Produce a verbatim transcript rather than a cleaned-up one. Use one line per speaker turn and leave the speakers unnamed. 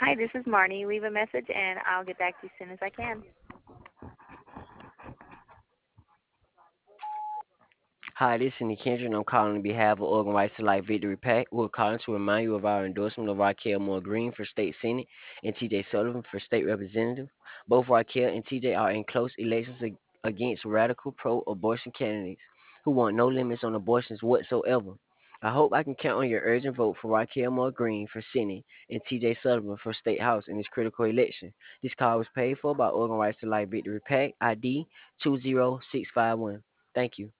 Hi, this is Marnie. Leave a message and I'll get back to you as soon as I can.
Hi, this is Cindy Kendrick, and I'm calling on behalf of Oregon Rights to Life Victory PAC. We're calling to remind you of our endorsement of Raquel Moore Green for State Senate and T J Sullivan for State Representative. Both Raquel and T J are in close elections ag- against radical pro-abortion candidates who want no limits on abortions whatsoever. I hope I can count on your urgent vote for Raquel Moore Green for Senate and T J Sullivan for State House in this critical election. This call was paid for by Oregon Rights to Life Victory PAC, I D two zero six five one. Thank you.